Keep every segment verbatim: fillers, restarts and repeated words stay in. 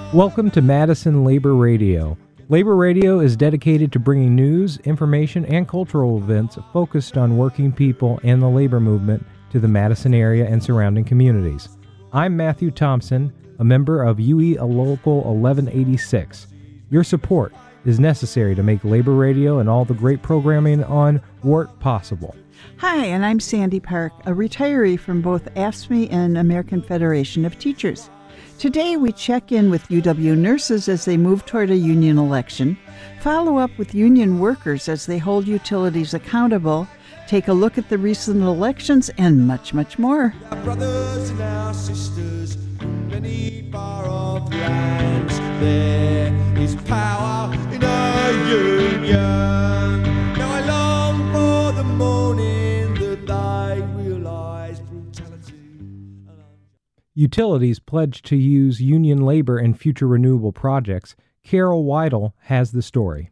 Welcome to Madison Labor Radio. Labor Radio is dedicated to bringing news, information, and cultural events focused on working people and the labor movement to the Madison area and surrounding communities. I'm Matthew Thompson, a member of U E Local eleven eighty-six. Your support is necessary to make Labor Radio and all the great programming on W O R T possible. Hi, and I'm Sandy Park, a retiree from both A F S C M E and American Federation of Teachers. Today we check in with U W nurses as they move toward a union election, follow up with union workers as they hold utilities accountable, take a look at the recent elections, and much, much more. Our brothers and our sisters from many far-off lands, there is power in our union. Now I long for the morning that I realize brutality. Utilities pledged to use union labor in future renewable projects. Carol Weidel has the story.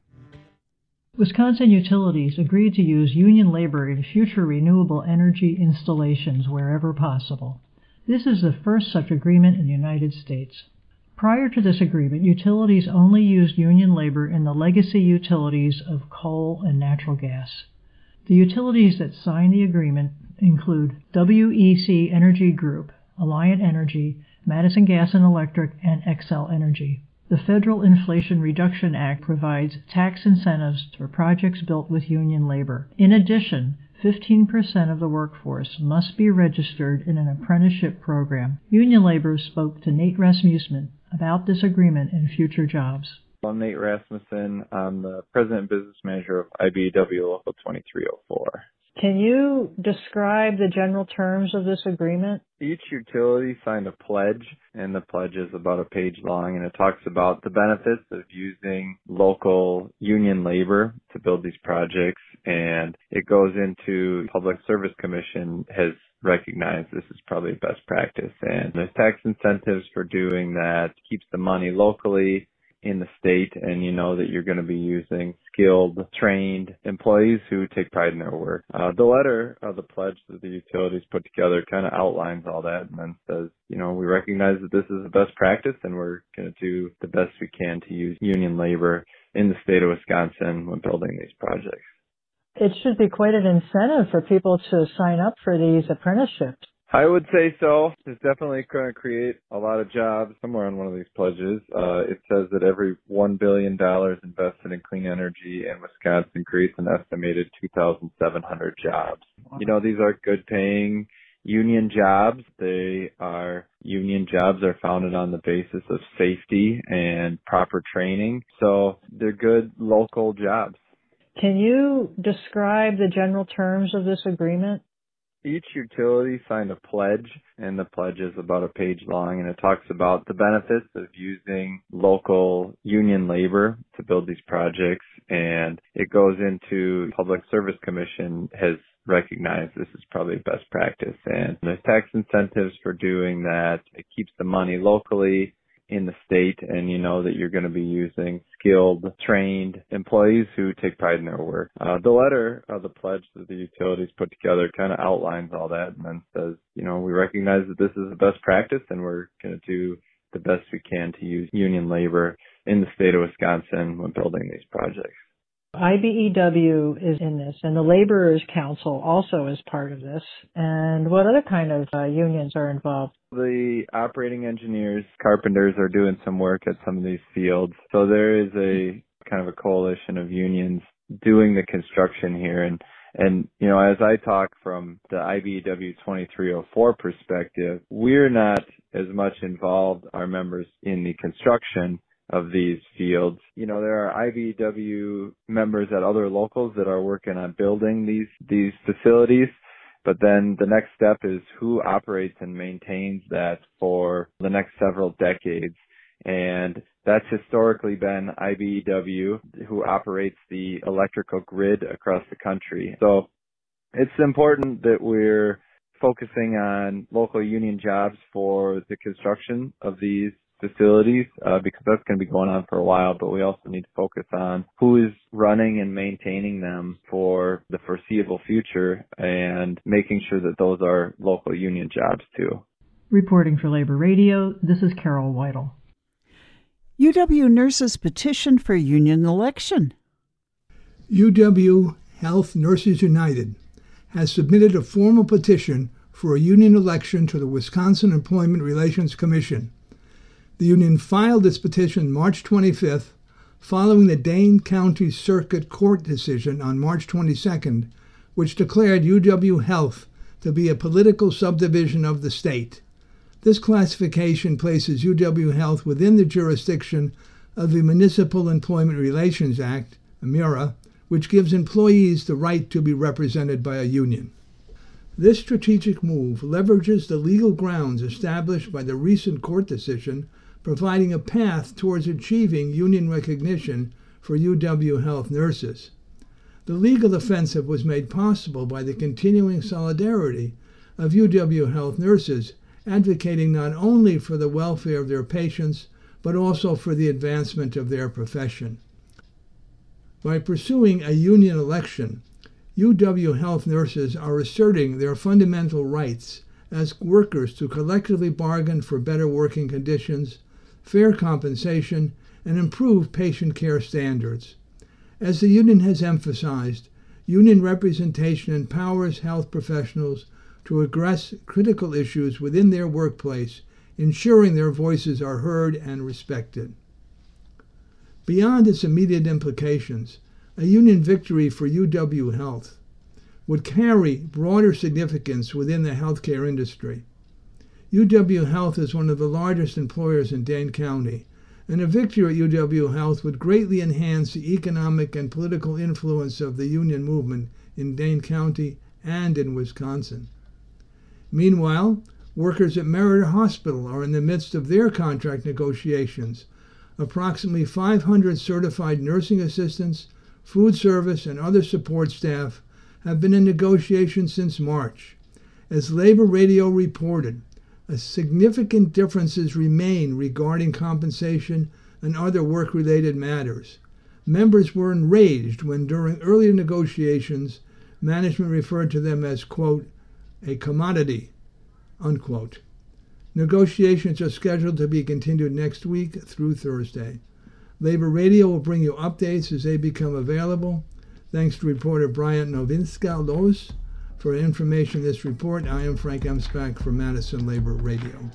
Wisconsin Utilities agreed to use union labor in future renewable energy installations wherever possible. This is the first such agreement in the United States. Prior to this agreement, utilities only used union labor in the legacy utilities of coal and natural gas. The utilities that signed the agreement include W E C Energy Group, Alliant Energy, Madison Gas and Electric, and Xcel Energy. The Federal Inflation Reduction Act provides tax incentives for projects built with union labor. In addition, fifteen percent of the workforce must be registered in an apprenticeship program. Union labor spoke to Nate Rasmussen about this agreement and future jobs. I'm Nate Rasmussen. I'm the President and Business Manager of I B E W Local twenty-three oh four. Can you describe the general terms of this agreement? Each utility signed a pledge, and the pledge is about a page long, and it talks about the benefits of using local union labor to build these projects, and it goes into Public Service Commission has recognized this is probably best practice, and there's tax incentives for doing that, keeps the money locally in the state, and you know that you're going to be using skilled, trained employees who take pride in their work. Uh, the letter of the pledge that the utilities put together kind of outlines all that and then says, you know, we recognize that this is the best practice and we're going to do the best we can to use union labor in the state of Wisconsin when building these projects. It should be quite an incentive for people to sign up for these apprenticeships. I would say so. It's definitely going to create a lot of jobs somewhere on one of these pledges. Uh, it says that every one billion dollars invested in clean energy in Wisconsin creates an estimated two thousand seven hundred jobs. You know, these are good paying union jobs. They are, union jobs are founded on the basis of safety and proper training. So they're good local jobs. Can you describe the general terms of this agreement? Each utility signed a pledge, and the pledge is about a page long, and it talks about the benefits of using local union labor to build these projects, and it goes into Public Service Commission has recognized this is probably best practice, and there's tax incentives for doing that. It keeps the money locally in the state, and you know that you're going to be using skilled, trained employees who take pride in their work. Uh, the letter of the pledge that the utilities put together kind of outlines all that and then says, you know, we recognize that this is the best practice and we're going to do the best we can to use union labor in the state of Wisconsin when building these projects. I B E W is in this, and the Laborers Council also is part of this. And what other kind of uh, unions are involved? The operating engineers, carpenters are doing some work at some of these fields. So there is a kind of a coalition of unions doing the construction here. And, and you know, as I talk from the I B E W twenty-three oh four perspective, we're not as much involved, our members, in the construction of these fields. You know, there are I B E W members at other locals that are working on building these, these facilities. But then the next step is who operates and maintains that for the next several decades. And that's historically been I B E W, who operates the electrical grid across the country. So it's important that we're focusing on local union jobs for the construction of these facilities, uh, because that's going to be going on for a while, but we also need to focus on who is running and maintaining them for the foreseeable future and making sure that those are local union jobs too. Reporting for Labor Radio, this is Carol Weidel. U W nurses petition for union election. U W Health Nurses United has submitted a formal petition for a union election to the Wisconsin Employment Relations Commission. The union filed its petition March twenty-fifth, following the Dane County Circuit Court decision on March twenty-second, which declared U W Health to be a political subdivision of the state. This classification places U W Health within the jurisdiction of the Municipal Employment Relations Act, M U R A, which gives employees the right to be represented by a union. This strategic move leverages the legal grounds established by the recent court decision, providing a path towards achieving union recognition for U W Health nurses. The legal offensive was made possible by the continuing solidarity of U W Health nurses, advocating not only for the welfare of their patients, but also for the advancement of their profession. By pursuing a union election, U W Health nurses are asserting their fundamental rights as workers to collectively bargain for better working conditions, fair compensation, and improved patient care standards. As the union has emphasized, union representation empowers health professionals to address critical issues within their workplace, ensuring their voices are heard and respected. Beyond its immediate implications, a union victory for U W Health would carry broader significance within the healthcare industry. U W Health is one of the largest employers in Dane County, and a victory at U W Health would greatly enhance the economic and political influence of the union movement in Dane County and in Wisconsin. Meanwhile, workers at Merida Hospital are in the midst of their contract negotiations. Approximately five hundred certified nursing assistants, food service, and other support staff have been in negotiations since March. As Labor Radio reported, a significant differences remain regarding compensation and other work-related matters. Members were enraged when, during earlier negotiations, management referred to them as, quote, a commodity, unquote. Negotiations are scheduled to be continued next week through Thursday. Labor Radio will bring you updates as they become available. Thanks to reporter Bryant Novinska-Los. For information in this report, I am Frank Emspak for Madison Labor Radio.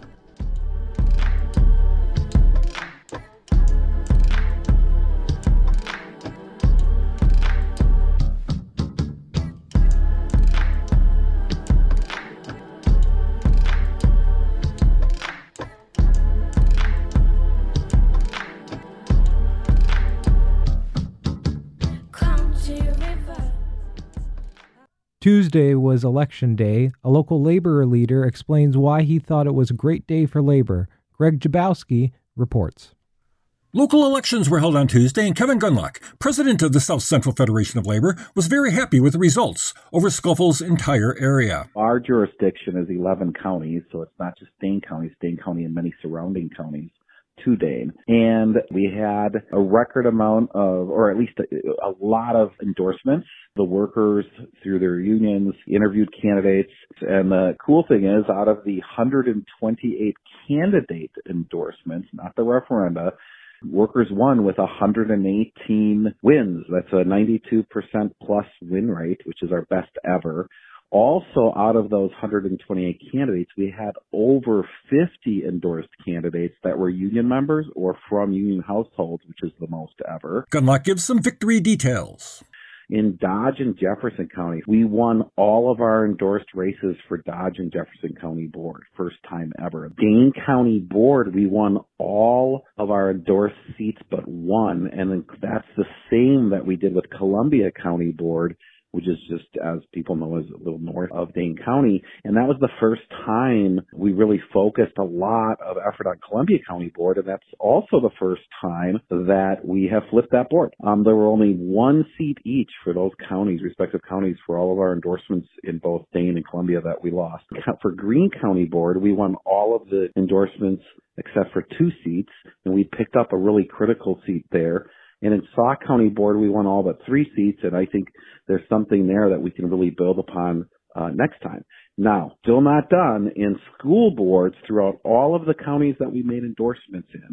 Tuesday was Election Day. A local labor leader explains why he thought it was a great day for labor. Greg Jabowski reports. Local elections were held on Tuesday, and Kevin Gunlock, president of the South Central Federation of Labor, was very happy with the results over Scuffle's entire area. Our jurisdiction is eleven counties, so it's not just Dane County, it's Dane County and many surrounding counties to Dane. And we had a record amount of, or at least a, a lot of endorsements. The workers, through their unions, interviewed candidates. And the cool thing is, out of the one hundred twenty-eight candidate endorsements, not the referenda, workers won with one hundred eighteen wins. That's a ninety-two percent plus win rate, which is our best ever. Also, out of those one hundred twenty-eight candidates, we had over fifty endorsed candidates that were union members or from union households, which is the most ever. Gunlock gives some victory details. In Dodge and Jefferson County, we won all of our endorsed races for Dodge and Jefferson County Board, first time ever. Dane County Board, we won all of our endorsed seats but one, and that's the same that we did with Columbia County Board, which is just, as people know, is a little north of Dane County. And that was the first time we really focused a lot of effort on Columbia County Board, and that's also the first time that we have flipped that board. Um, there were only one seat each for those counties, respective counties, for all of our endorsements in both Dane and Columbia that we lost. For Greene County Board, we won all of the endorsements except for two seats, and we picked up a really critical seat there. And in Sauk County Board, we won all but three seats, and I think there's something there that we can really build upon uh, next time. Now, still not done. In school boards throughout all of the counties that we made endorsements in,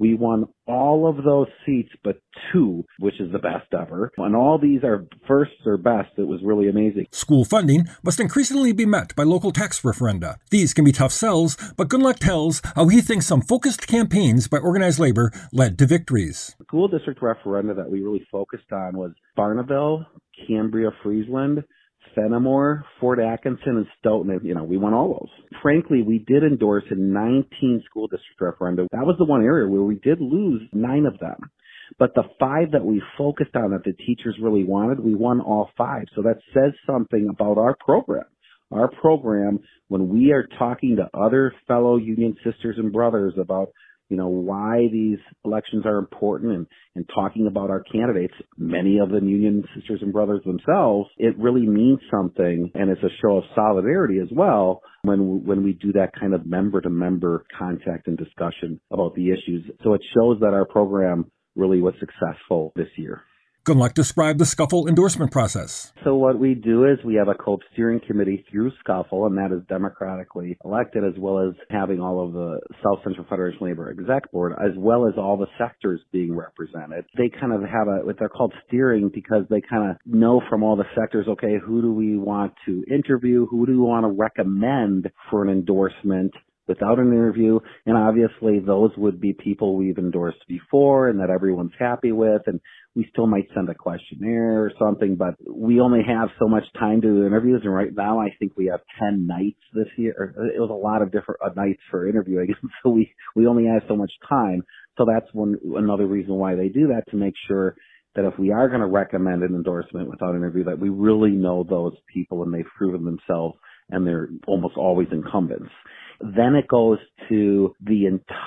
We won all of those seats but two, which is the best ever. And all these are firsts or best. It was really amazing. School funding must increasingly be met by local tax referenda. These can be tough sells, but Gundlach tells how he thinks some focused campaigns by organized labor led to victories. The school district referenda that we really focused on was Barneville, Cambria, Friesland, Fenimore, Fort Atkinson, and Stoughton. You know, we won all those. Frankly, we did endorse in nineteen school district referenda. That was the one area where we did lose nine of them. But the five that we focused on that the teachers really wanted, we won all five. So that says something about our program. Our program, when we are talking to other fellow union sisters and brothers about, you know, why these elections are important and, and talking about our candidates, many of them union sisters and brothers themselves, it really means something, and it's a show of solidarity as well when when we do that kind of member-to-member contact and discussion about the issues. So it shows that our program really was successful this year. Gundlach described the Scuffle endorsement process. So what we do is we have a COPE steering committee through Scuffle, and that is democratically elected, as well as having all of the South Central Federation Labor Exec Board, as well as all the sectors being represented. They kind of have a, what they're called steering, because they kind of know from all the sectors, okay, who do we want to interview, who do we want to recommend for an endorsement without an interview, and obviously those would be people we've endorsed before and that everyone's happy with, and we still might send a questionnaire or something, but we only have so much time to do interviews, and right now I think we have ten nights this year. It was a lot of different uh, nights for interviewing, so we, we only have so much time. So that's one another reason why they do that, to make sure that if we are going to recommend an endorsement without an interview, that we really know those people and they've proven themselves, and they're almost always incumbents. Then it goes to the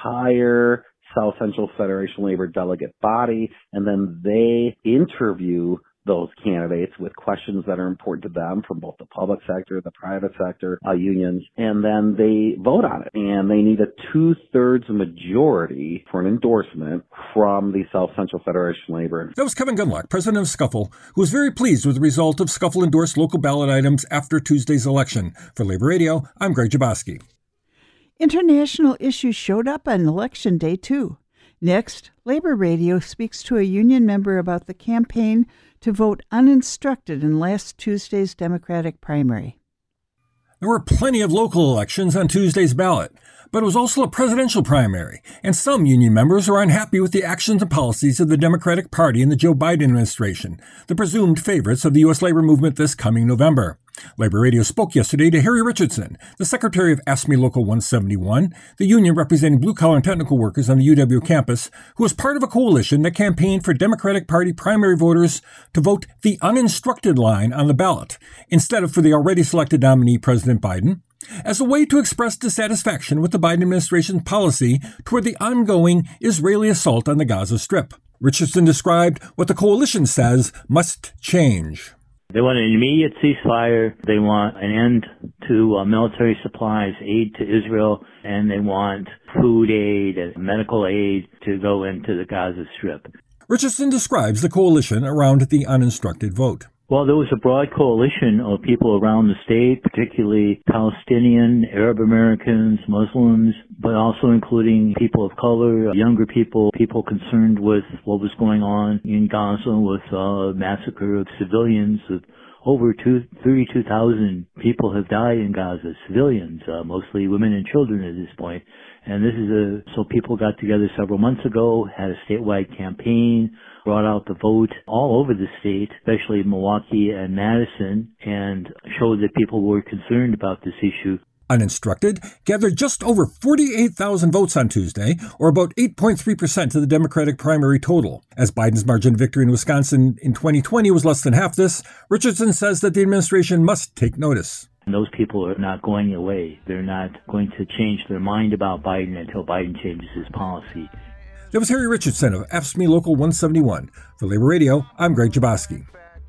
entire South Central Federation Labor delegate body, and then they interview those candidates with questions that are important to them from both the public sector, the private sector, uh, unions, and then they vote on it. And they need a two-thirds majority for an endorsement from the South Central Federation Labor. That was Kevin Gundlach, president of Scuffle, who was very pleased with the result of Scuffle-endorsed local ballot items after Tuesday's election. For Labor Radio, I'm Greg Jaboski. International issues showed up on Election Day, too. Next, Labor Radio speaks to a union member about the campaign to vote uninstructed in last Tuesday's Democratic primary. There were plenty of local elections on Tuesday's ballot, but it was also a presidential primary, and some union members are unhappy with the actions and policies of the Democratic Party and the Joe Biden administration, the presumed favorites of the U S labor movement this coming November. Labor Radio spoke yesterday to Harry Richardson, the secretary of AFSCME Local one seventy-one, the union representing blue-collar and technical workers on the U W campus, who was part of a coalition that campaigned for Democratic Party primary voters to vote the uninstructed line on the ballot, instead of for the already selected nominee, President Biden, as a way to express dissatisfaction with the Biden administration's policy toward the ongoing Israeli assault on the Gaza Strip. Richardson described what the coalition says must change. They want an immediate ceasefire, they want an end to uh, military supplies, aid to Israel, and they want food aid and medical aid to go into the Gaza Strip. Richardson describes the coalition around the uninstructed vote. Well, there was a broad coalition of people around the state, particularly Palestinian, Arab Americans, Muslims, but also including people of color, younger people, people concerned with what was going on in Gaza with a massacre of civilians. Over thirty-two thousand people have died in Gaza, civilians, uh, mostly women and children at this point. And this is a, so people got together several months ago, had a statewide campaign, brought out the vote all over the state, especially Milwaukee and Madison, and showed that people were concerned about this issue. Uninstructed gathered just over forty-eight thousand votes on Tuesday, or about eight point three percent of the Democratic primary total. As Biden's margin of victory in Wisconsin in twenty twenty was less than half this, Richardson says that the administration must take notice. And those people are not going away. They're not going to change their mind about Biden until Biden changes his policy. That was Harry Richardson of AFSCME Local one seventy-one. For Labor Radio, I'm Greg Jaboski.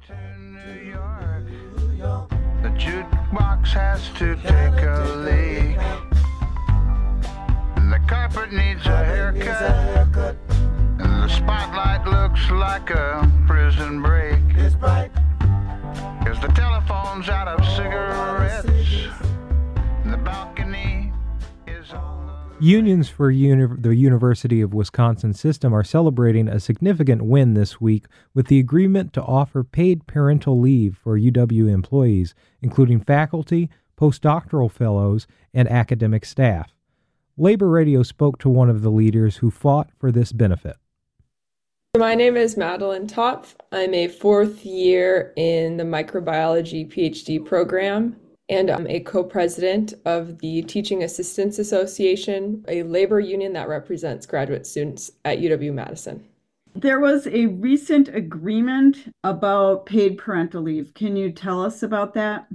The jukebox has to take a leak. The carpet needs a haircut. And the spotlight looks like a prison break. Cause the telephone's out of cigarettes. And the balcony is on the Unions for uni- the University of Wisconsin system are celebrating a significant win this week with the agreement to offer paid parental leave for U W employees, including faculty, postdoctoral fellows, and academic staff. Labor Radio spoke to one of the leaders who fought for this benefit. My name is Madeline Topf. I'm a fourth year in the microbiology PhD program, and I'm a co-president of the Teaching Assistants Association, a labor union that represents graduate students at U W-Madison. There was a recent agreement about paid parental leave. Can you tell us about that?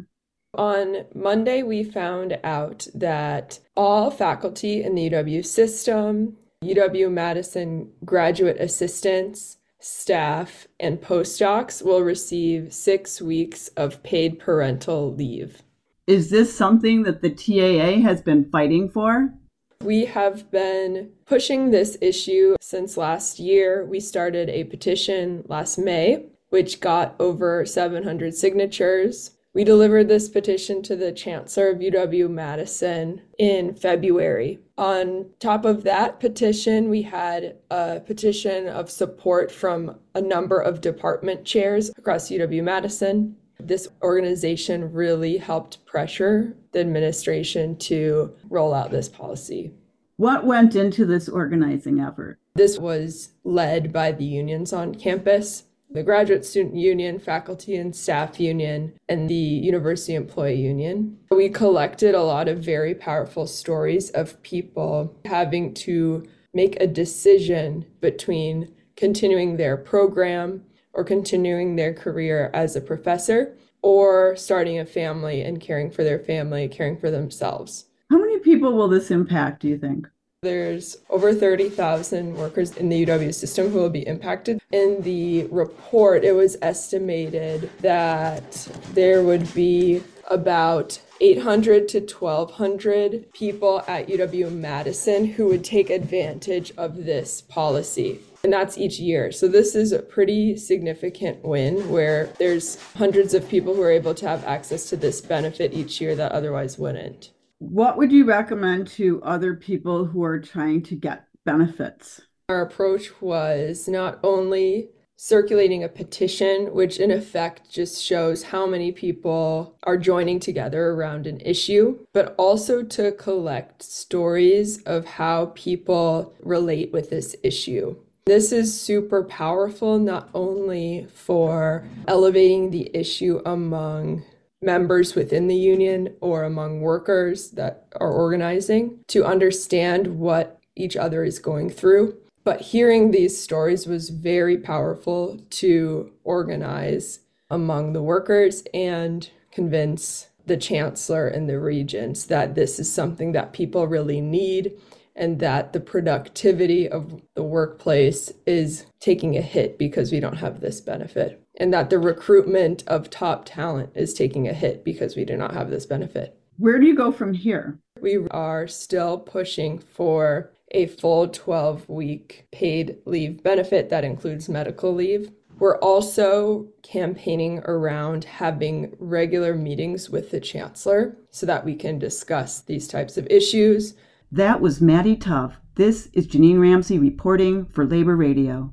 On Monday, we found out that all faculty in the U W system, U W-Madison graduate assistants, staff, and postdocs will receive six weeks of paid parental leave. Is this something that the T A A has been fighting for? We have been pushing this issue since last year. We started a petition last May, which got over seven hundred signatures. We delivered this petition to the Chancellor of U W-Madison in February. On top of that petition, we had a petition of support from a number of department chairs across U W-Madison. This organization really helped pressure the administration to roll out this policy. What went into this organizing effort? This was led by the unions on campus, the Graduate Student Union, Faculty and Staff Union, and the University Employee Union. We collected a lot of very powerful stories of people having to make a decision between continuing their program or continuing their career as a professor, or starting a family and caring for their family, caring for themselves. How many people will this impact, do you think? There's over thirty thousand workers in the U W system who will be impacted. In the report, it was estimated that there would be about eight hundred to twelve hundred people at U W-Madison who would take advantage of this policy. And that's each year. So this is a pretty significant win where there's hundreds of people who are able to have access to this benefit each year that otherwise wouldn't. What would you recommend to other people who are trying to get benefits? Our approach was not only circulating a petition, which in effect just shows how many people are joining together around an issue, but also to collect stories of how people relate with this issue. This is super powerful, not only for elevating the issue among members within the union or among workers that are organizing to understand what each other is going through, but hearing these stories was very powerful to organize among the workers and convince the chancellor and the regents that this is something that people really need, and that the productivity of the workplace is taking a hit because we don't have this benefit, and that the recruitment of top talent is taking a hit because we do not have this benefit. Where do you go from here? We are still pushing for a full twelve-week paid leave benefit that includes medical leave. We're also campaigning around having regular meetings with the chancellor so that we can discuss these types of issues. That was Maddie Tuff. This is Janine Ramsey reporting for Labor Radio.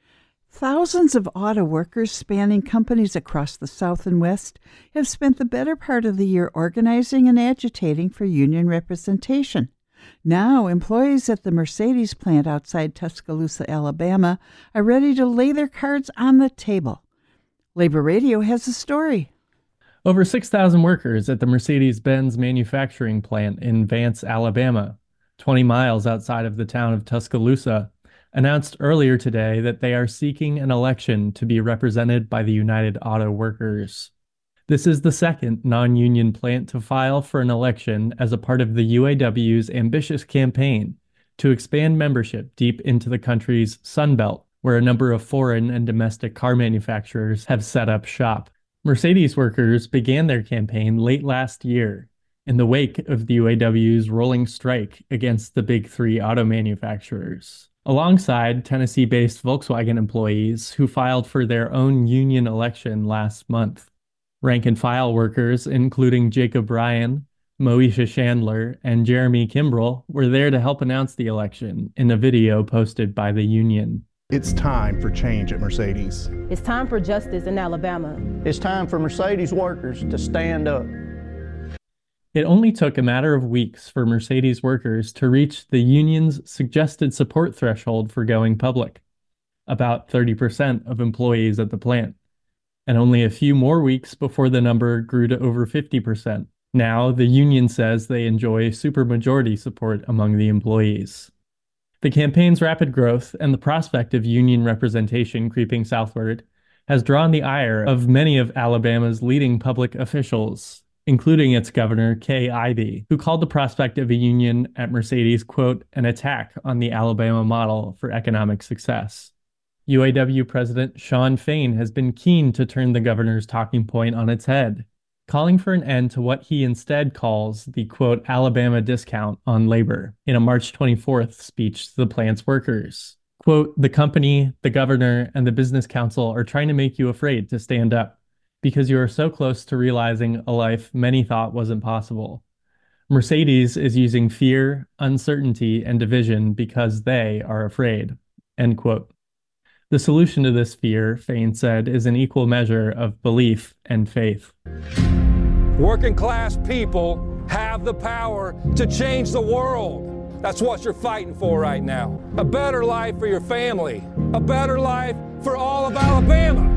Thousands of auto workers spanning companies across the South and West have spent the better part of the year organizing and agitating for union representation. Now, employees at the Mercedes plant outside Tuscaloosa, Alabama, are ready to lay their cards on the table. Labor Radio has a story. Over six thousand workers at the Mercedes-Benz manufacturing plant in Vance, Alabama, twenty miles outside of the town of Tuscaloosa, announced earlier today that they are seeking an election to be represented by the United Auto Workers. This is the second non-union plant to file for an election as a part of the U A W's ambitious campaign to expand membership deep into the country's Sun Belt, where a number of foreign and domestic car manufacturers have set up shop. Mercedes workers began their campaign late last year in the wake of the U A W's rolling strike against the big three auto manufacturers, alongside Tennessee-based Volkswagen employees who filed for their own union election last month. Rank and file workers, including Jacob Ryan, Moesha Chandler and Jeremy Kimbrell were there to help announce the election in a video posted by the union. It's time for change at Mercedes. It's time for justice in Alabama. It's time for Mercedes workers to stand up. It only took a matter of weeks for Mercedes workers to reach the union's suggested support threshold for going public, about thirty percent of employees at the plant, and only a few more weeks before the number grew to over fifty percent. Now, the union says they enjoy supermajority support among the employees. The campaign's rapid growth and the prospect of union representation creeping southward has drawn the ire of many of Alabama's leading public officials, including its governor, Kay Ivey, who called the prospect of a union at Mercedes, quote, an attack on the Alabama model for economic success. U A W President Shawn Fain has been keen to turn the governor's talking point on its head, calling for an end to what he instead calls the, quote, Alabama discount on labor in a March twenty-fourth speech to the plant's workers. Quote, the company, the governor, and the business council are trying to make you afraid to stand up because you are so close to realizing a life many thought wasn't possible. Mercedes is using fear, uncertainty, and division because they are afraid, end quote. The solution to this fear, Fain said, is an equal measure of belief and faith. Working class people have the power to change the world. That's what you're fighting for right now. A better life for your family. A better life for all of Alabama.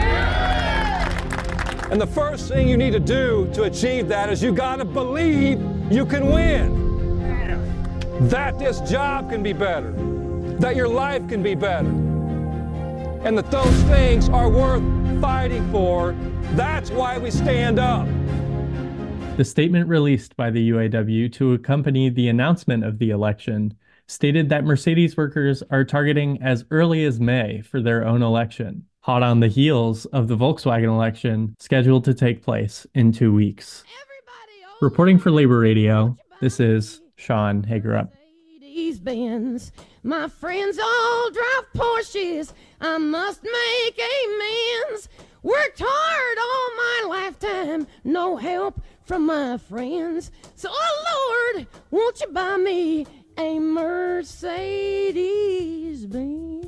And the first thing you need to do to achieve that is you gotta believe you can win. That this job can be better. That your life can be better. And that those things are worth fighting for. That's why we stand up. The statement released by the U A W to accompany the announcement of the election stated that Mercedes workers are targeting as early as May for their own election, hot on the heels of the Volkswagen election scheduled to take place in two weeks. Reporting for Labor Radio, this is Sean Hagerup. Benz. My friends all drive Porsches. I must make amends. Worked hard all my lifetime, no help from my friends. So, oh Lord, won't you buy me a Mercedes Benz?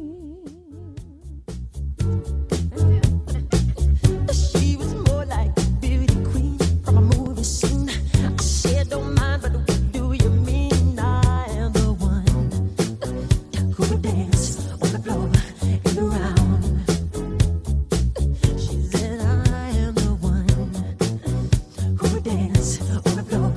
She was more like a beauty queen from a movie scene. I said, don't mind, but what do you mean? I am the one who would dance on the floor and around. She said, I am the one who would dance on the floor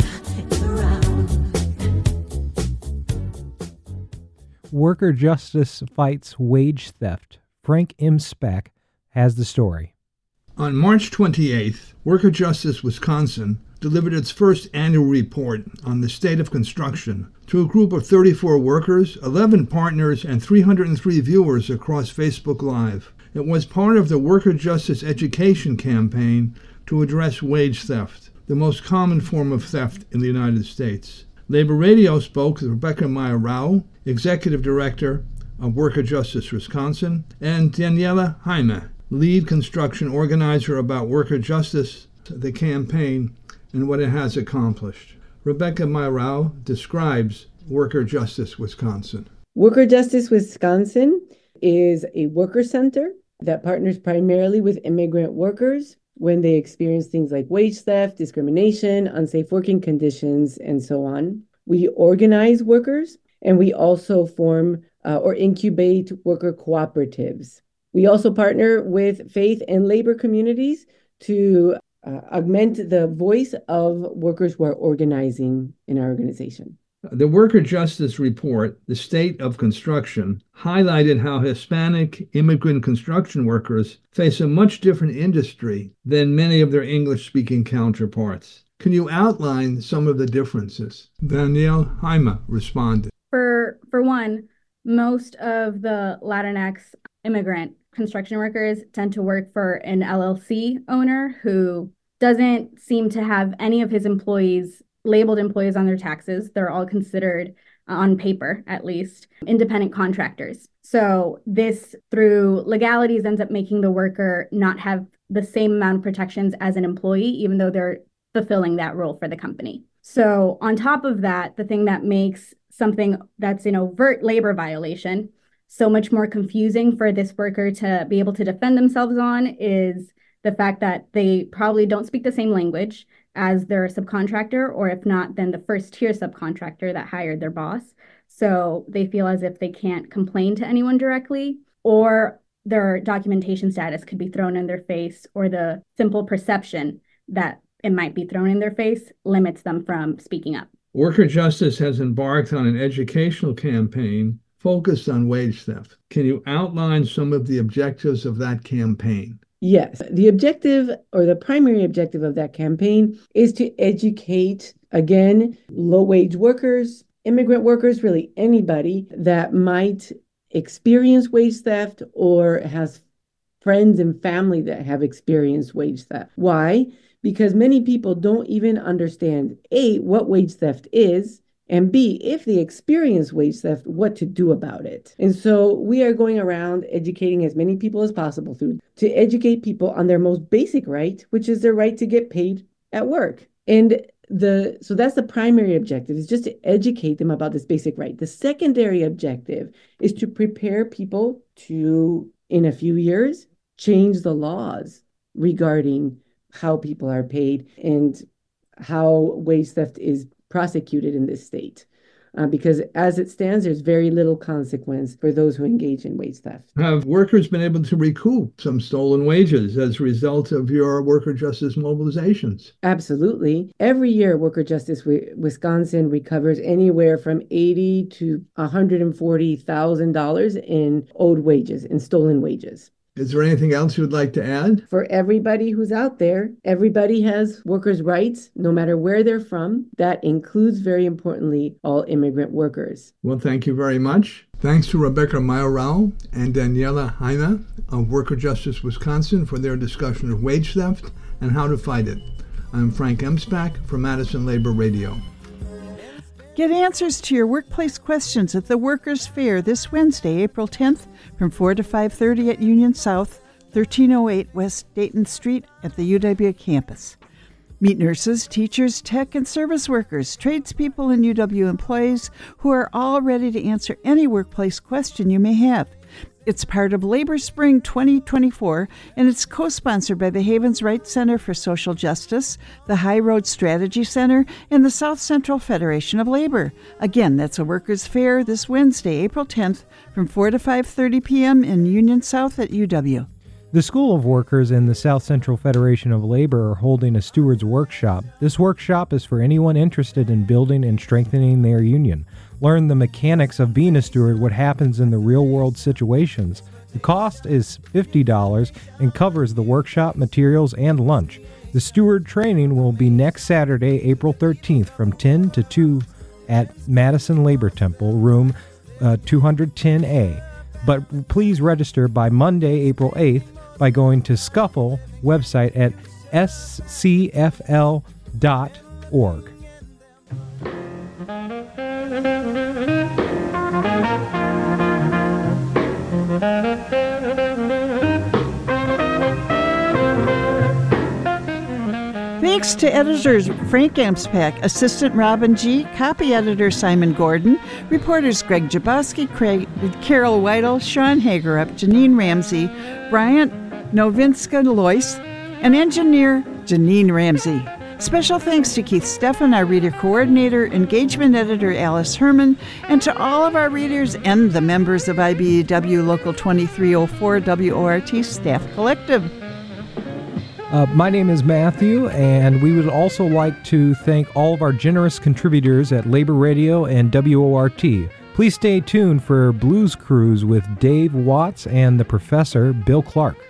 and around. Worker justice fights wage theft. Frank Imspach has the story. On March twenty-eighth, Worker Justice Wisconsin delivered its first annual report on the state of construction to a group of thirty-four workers, eleven partners, and three hundred three viewers across Facebook Live. It was part of the Worker Justice Education Campaign to address wage theft, the most common form of theft in the United States. Labor Radio spoke with Rebecca Meyer Rao, Executive Director of Worker Justice Wisconsin, and Daniela Jaime, lead construction organizer, about worker justice, the campaign, and what it has accomplished. Rebecca Meyer Rao describes Worker Justice Wisconsin. Worker Justice Wisconsin is a worker center that partners primarily with immigrant workers when they experience things like wage theft, discrimination, unsafe working conditions, and so on. We organize workers, and we also form uh, or incubate worker cooperatives. We also partner with faith and labor communities to uh, augment the voice of workers who are organizing in our organization. The Worker Justice Report, The State of Construction, highlighted how Hispanic immigrant construction workers face a much different industry than many of their English-speaking counterparts. Can you outline some of the differences? Danielle Jaime responded. For, for one, most of the Latinx immigrant construction workers tend to work for an L L C owner who doesn't seem to have any of his employees labeled employees on their taxes. They're all considered, uh, on paper at least, independent contractors. So this, through legalities, ends up making the worker not have the same amount of protections as an employee, even though they're fulfilling that role for the company. So on top of that, the thing that makes something that's an overt labor violation so much more confusing for this worker to be able to defend themselves on is the fact that they probably don't speak the same language as their subcontractor, or if not, then the first tier subcontractor that hired their boss. So they feel as if they can't complain to anyone directly, or their documentation status could be thrown in their face, or the simple perception that it might be thrown in their face limits them from speaking up. Worker Justice has embarked on an educational campaign focused on wage theft. Can you outline some of the objectives of that campaign? Yes. The objective, or the primary objective of that campaign, is to educate, again, low-wage workers, immigrant workers, really anybody that might experience wage theft or has friends and family that have experienced wage theft. Why? Because many people don't even understand, A, what wage theft is, and B, if they experience wage theft, what to do about it. And so we are going around educating as many people as possible through to educate people on their most basic right, which is their right to get paid at work. And the so that's the primary objective, is just to educate them about this basic right. The secondary objective is to prepare people to, in a few years, change the laws regarding how people are paid and how wage theft is prosecuted in this state. Uh, because as it stands, there's very little consequence for those who engage in wage theft. Have workers been able to recoup some stolen wages as a result of your worker justice mobilizations? Absolutely. Every year, Worker Justice Wisconsin recovers anywhere from eighty thousand to one hundred forty thousand dollars in owed wages, in stolen wages. Is there anything else you would like to add? For everybody who's out there, everybody has workers' rights, no matter where they're from. That includes, very importantly, all immigrant workers. Well, thank you very much. Thanks to Rebecca Mayoral and Daniela Heine of Worker Justice Wisconsin for their discussion of wage theft and how to fight it. I'm Frank Emspak for Madison Labor Radio. Get answers to your workplace questions at the Workers' Fair this Wednesday, April tenth, from four to five thirty at Union South, thirteen oh eight West Dayton Street at the U W campus. Meet nurses, teachers, tech and service workers, tradespeople, and U W employees who are all ready to answer any workplace question you may have. It's part of Labor Spring twenty twenty-four, and it's co-sponsored by the Havens Rights Center for Social Justice, the High Road Strategy Center, and the South Central Federation of Labor. Again, that's a workers' fair this Wednesday, April tenth, from four to five thirty p.m. in Union South at U W. The School of Workers and the South Central Federation of Labor are holding a Stewards Workshop. This workshop is for anyone interested in building and strengthening their union. Learn the mechanics of being a steward, what happens in the real-world situations. The cost is fifty dollars and covers the workshop, materials, and lunch. The steward training will be next Saturday, April thirteenth, from ten to two at Madison Labor Temple, room uh, two ten A. But please register by Monday, April eighth, by going to Scuffle website at s c f l dot org. Thanks to editors Frank Emspak, assistant Robin G., copy editor Simon Gordon, reporters Greg Jaboski, Craig, Carol Weidel, Sean Hagerup, Janine Ramsey, Bryant Novinska Lois, and engineer Janine Ramsey. Special thanks to Keith Steffen, our reader coordinator, engagement editor Alice Herman, and to all of our readers and the members of I B E W Local twenty-three oh four W O R T Staff Collective. Uh, my name is Matthew, and we would also like to thank all of our generous contributors at Labor Radio and W O R T. Please stay tuned for Blues Cruise with Dave Watts and the Professor Bill Clark.